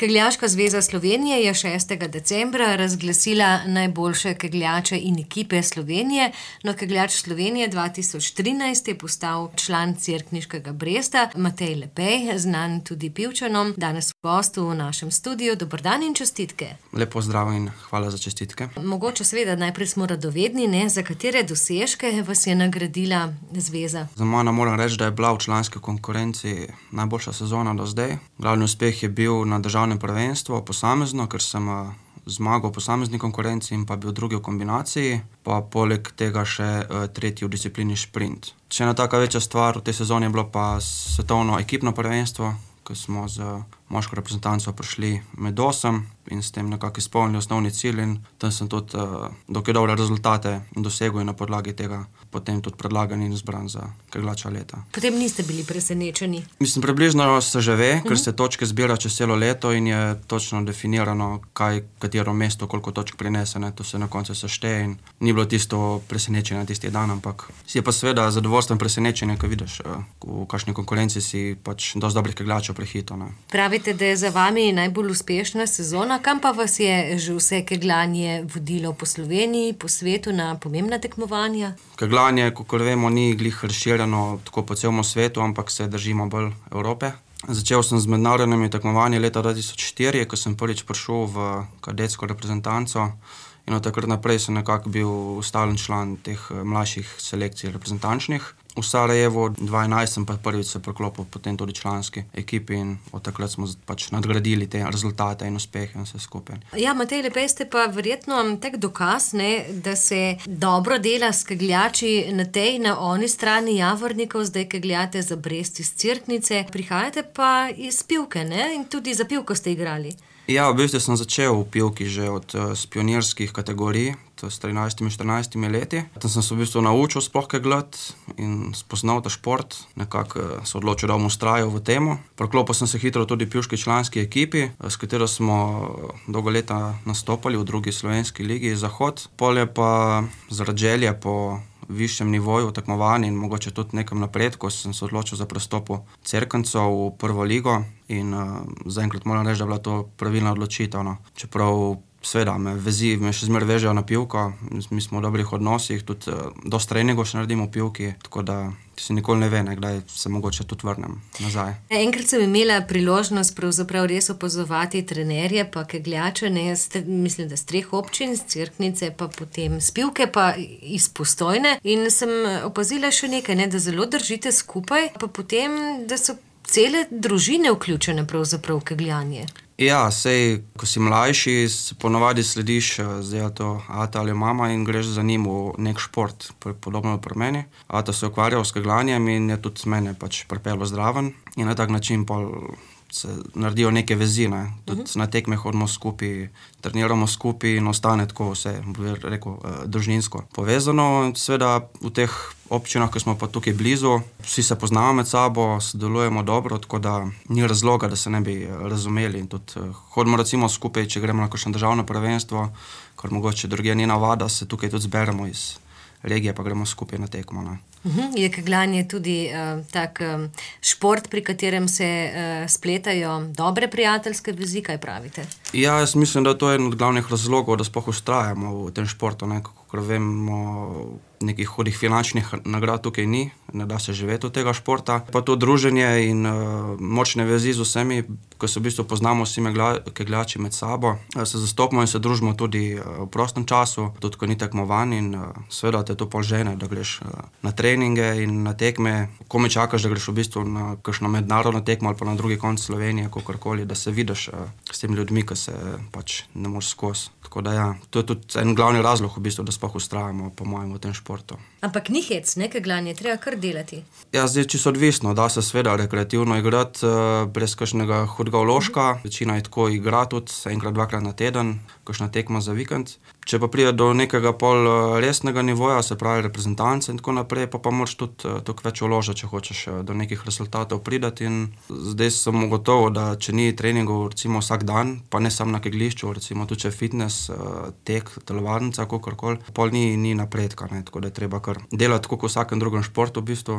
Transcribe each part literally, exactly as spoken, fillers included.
Kegljaška zveza Slovenije je šestega decembra razglasila najboljše kegljače in ekipe Slovenije. No, Kegljač Slovenije dva tisoč trinajst je postal član cerkniškega Bresta, Matej Lepej, znan tudi Pivčanom, danes v gostu v našem studiu. Dober dan in čestitke. Lep pozdrav in hvala za čestitke. Mogoče seveda najprej smo radovedni, ne? Za katere dosežke vas je nagradila zveza? Za mano moram reči, da je bila v članski konkurenci najboljša sezona do zdaj. Glavni uspeh je bil na državnem prvenstvu posamezno, ker sem zmagal v posamezni konkurenci in pa bil drugi v kombinaciji, pa poleg tega še tretji v disciplini šprint. Še ena taka večja stvar v tej sezoni je bilo pa svetovno ekipno prvenstvo, ko smo z moško reprezentanco prišli med osem in s tem nekako izpolnili osnovni cilj in tam sem tudi uh, dokaj dobre rezultate dosegel in na podlagi tega potem tudi predlagan in izbran za kegljača leta. Potem niste bili presenečeni? Mislim, približno se že ve, uh-huh. ker se točke zbira čez celo leto in je točno definirano, kaj katero mesto, koliko točk prinese, ne, to se na koncu sešteje in ni bilo tisto presenečenje tisti dan, ampak si je pa seveda zadovoljstvo in presenečenje, ko vidiš, uh, v kakšni konkurenci si pač dosti dobrih kegljačev prehito. Ne. Pravite, da je za vami najbolj uspešna sezona. Kam pa vas je že vse kegljanje vodilo po Sloveniji, po svetu na pomembna tekmovanja? Kegljanje, kakor vemo, ni glih razširjeno tako po celem svetu, ampak se držimo bolj Evrope. Začel sem z mednarodnimi tekmovanji leta dva tisoč štiri, ko sem prvič prišel v kadetsko reprezentanco in od takrat naprej sem nekako bil stalen član teh mlajših selekcij reprezentančnih. V Sarajevu dva enajst sem pa prvič se preklopil potem tudi članski ekipi in od takrat smo pač nadgradili te rezultate in uspehe in vse skupaj. Ja, Matej Lepej, ste pa verjetno tak dokaz, ne, da se dobro dela s kegljači na tej, na oni strani Javornikov, zdaj kegljate za Brest iz Cerknice, prihajate pa iz Pivke, ne, in tudi za Pivko ste igrali. Ja, v bistvu sem začel v Pivki že od uh, pionirskih kategorij, to s trinajstimi, štirinajstimi leti. Tam sem se v bistvu naučil sploh kegljati in spoznal ta šport, nekako uh, se odločil, da bom ustrajal v temu. Preklopil sem se hitro tudi v pivški članski ekipi, s katero smo dolgo leta nastopali v drugi slovenski ligi Zahod. Pol je pa zaradi želje po višjem nivoju tekmovanj in mogoče tudi nekem napredku sem se odločil za prestop v Cerknico v prvo ligo in uh, zaenkrat moram reči, da je bila to pravilna odločitev. No. Čeprav seveda me vezi, me še zmeraj vežejo na Pivko, mi smo v dobrih odnosih, tudi uh, dosti treningov še naredimo v Pivki, tako da si nikoli ne ve, ne, kdaj se mogoče tudi vrnem nazaj. Enkrat sem imela priložnost pravzaprav res opazovati trenerje pa kegljače, ne, mislim, da z treh občin, z Cerknice pa potem z Pivke pa iz Postojne in sem opazila še nekaj, ne, da zelo držite skupaj, pa potem, da so cele družine vključene pravzaprav v kegljanje. Ja, sej, ko si mlajši, ponovadi slediš zdaj to ata ali mama in greš za njim v nek šport, podobno pri meni. Ata se ukvarjal s kegljanjem in je tudi mene pač pripelo zraven in na tak način pol se naredijo neke vezi, ne. Tudi uh-huh. na tekme hodimo skupaj, treniramo skupaj in ostane tako vse, bi rekel, družinsko povezano. Seveda v teh občinah, ko smo pa tukaj blizu, vsi se poznamo med sabo, sodelujemo dobro, tako da ni razloga, da se ne bi razumeli. In tudi hodimo recimo skupaj, če gremo na kakšno državno prvenstvo, kar mogoče drugje ni navada, se tukaj tudi zberemo iz regije, pa gremo skupaj na tekmo. Ne. Uhum, je kegljanje tudi uh, tak um, šport, pri katerem se uh, spletajo dobre prijateljske vezi, kaj pravite? Ja, jaz mislim, da to je en od glavnih razlogov, da sploh ustrajamo v tem športu, ne, kakor vemo, nekih hudih finančnih nagrad tukaj ni, ne da se živeti od tega športa. Pa to druženje in uh, močne vezi z vsemi, ko se v bistvu poznamo vsi kegljači med sabo, se zastopimo in se družimo tudi uh, v prostem času, tudi ko ni tekmovanj in uh, seveda te to pol žene, da greš uh, na treninge in na tekme, ko me čakaš, da greš v bistvu na kakšno mednarodno tekmo ali pa na drugi konc Slovenije, kakorkoli, da se vidiš uh, s temi ljudmi, ki se pač ne moreš skozi. Tako da ja, to je tudi en glavni razlog v bistvu, da sploh ustrajamo po mojem v tem športu. Ampak ni hec, ne kegljanje, treba kar delati. Ja, zdaj čisto odvisno, da se seveda rekreativno igrati uh, brez kakšnega hudega vložka. Mm-hmm. Večina je tako igra tudi enkrat, dvakrat na teden, kakšna tekma za vikend. Če pa pride do nekega pol resnega nivoja, se pravi reprezentance in tako naprej, pa pa moraš tudi uh, toliko več vložiti, če hočeš uh, do nekih rezultatov priti. In zdaj sem ugotovil, da če ni treningov recimo vsak dan, pa ne samo na kegljišču, recimo tudi če fitness, uh, tek, telovadnica, kakorkoli, pol ni, ni napredka, ne, tako da je treba kar delati tako kot v vsakem drugem športu v bistvu.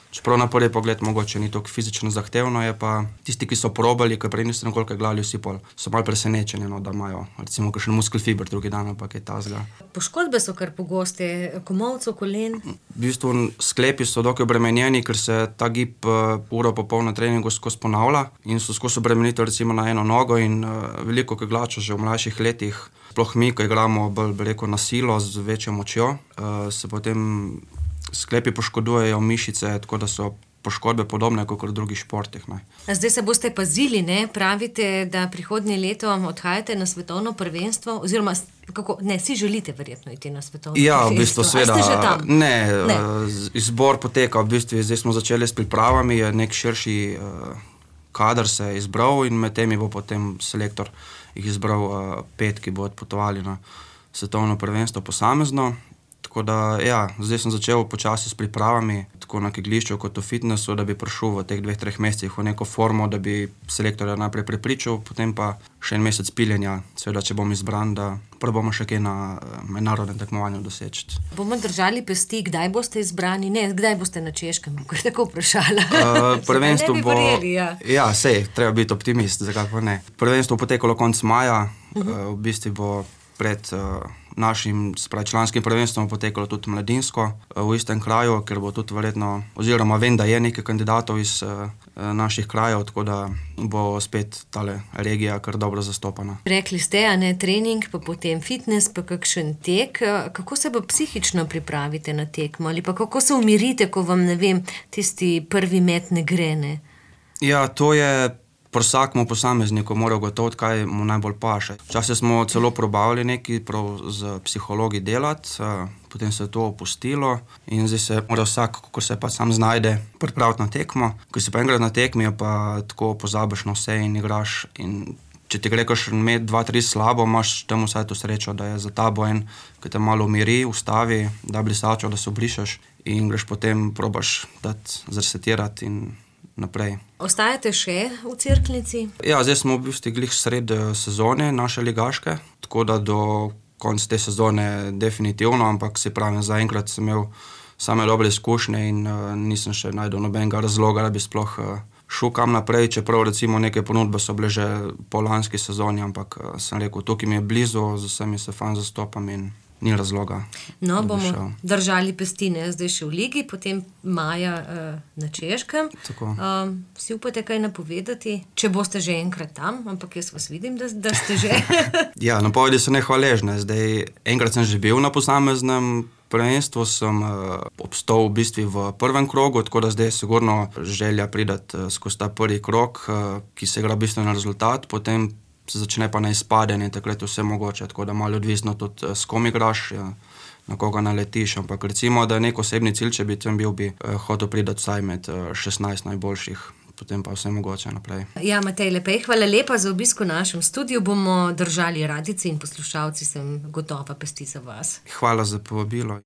Čeprav na prvi pogled mogoče ni tako fizično zahtevno, je pa tisti, ki so probali, ki prej niso nikoli gledali, vsi pol so malo presenečeni, no, da imajo recimo kakšen muskelfiber drugi dan, ampak je tazga. Poškodbe so kar pogoste, komolcev, kolen. V bistvu sklepi so dokaj obremenjeni, ker se ta gib uh, uro po pol na treningu skozi ponavlja in so skozi obremenitev recimo na eno nogo in uh, veliko keglačev že v mlajših letih, sploh mi, ko igramo bolj, bi rekel, na silo z večjo močjo, uh, se potem sklepi poškodujejo mišice, tako da so poškodbe podobne kot v drugih športih. Ne. Zdaj se boste pazili, ne? Pravite, da prihodnje leto odhajate na svetovno prvenstvo, oziroma kako, ne, si želite verjetno iti na svetovno prvenstvo. Ja, v bistvu sveda. A ste že tam? Ne, ne. Izbor poteka, v bistvu zdaj smo začeli s pripravami, je nek širši uh, kader se je izbral in med temi bo potem selektor jih izbral uh, pet, ki bo odpotovali na svetovno prvenstvo posamezno. Tako da, ja, zdaj sem začel počasi s pripravami, tako na kegljišču kot v fitnessu, da bi prišel v teh dveh, treh mesecih v neko formo, da bi selektorja najprej prepričal, potem pa še en mesec piljenja, seveda, če bom izbran, da probamo še kaj na mednarodnem tekmovanju doseči. Bomo držali pesti, kdaj boste izbrani, ne, kdaj boste na Češkem, ko je tako vprašala. Uh, prvenstvo bo... Verjeli, ja, ja sej, treba biti optimist, zakaj pa ne. Prvenstvo potekalo konec maja, uh-huh. uh, v bistvu bo pred uh, našim spravi, članskim prvenstvom potekalo tudi mladinsko uh, v istem kraju, ker bo tudi verjetno, oziroma vem, da je nekaj kandidatov iz uh, naših krajev, tako da bo spet tale regija kar dobro zastopana. Rekli ste, a ne, trening, pa potem fitness, pa kakšen tek. Kako se pa psihično pripravite na tekmo? Ali pa kako se umirite, ko vam, ne vem, tisti prvi met ne gre, ne? Ja, to je pri vsakemu posamezniku mora ugotoviti, kaj mu najbolj paše. Včasih smo celo probavali nekaj prav z psihologi delati, potem se je to opustilo in zdaj se mora vsak, kako se pa sam znajde, pripraviti na tekmo. Ko si pa enkrat na tekmi, pa tako pozabiš na vse in igraš in če ti gre kakšen met, dva, tri slabo, imaš temu vsaj to srečo, da je za tabo en, ki te malo umiri, ustavi, da blisačo, da se obrišeš in greš potem, probaš dati, zresetirati in naprej. Ostajate še v Cerknici? Ja, zdaj smo v bistvu glih sred sezone naše ligaške, tako da do konca te sezone definitivno, ampak se pravim, zaenkrat sem imel same dobre izkušnje in uh, nisem še najdel nobenega razloga, da bi sploh uh, šel kam naprej, čeprav recimo neke ponudbe so bile že po lanski sezoni, ampak uh, sem rekel, tukaj mi je blizu, z vsemi se fajn zastopam in ni razloga. No, bomo držali pesti, ne, zdaj še v ligi, potem maja uh, na Češkem. Tako. Um, si upate kaj napovedati, če boste že enkrat tam, ampak jaz vas vidim, da, da ste že. Ja, napovedi so nehvaležne. Zdaj, enkrat sem že bil na posameznem prvenstvu, sem uh, obstal v bistvu v prvem krogu, tako da zdaj je sigurno želja pridati uh, skozi ta prvi krog, uh, ki se igra v bistvu na rezultat, potem se začne pa na izpadanje in takrat je vse mogoče, tako da malo odvisno tudi s kom igraš, ja, na koga naletiš, ampak recimo, da je nek osebni cilj, če bi tam bil, bi eh, hotel pridati vsaj med eh, šestnajst najboljših, potem pa vse mogoče naprej. Ja, Matej Lepej, hvala lepa za obisk v našem studiu, bomo držali radici in poslušalci sem gotova pesti za vas. Hvala za povabilo.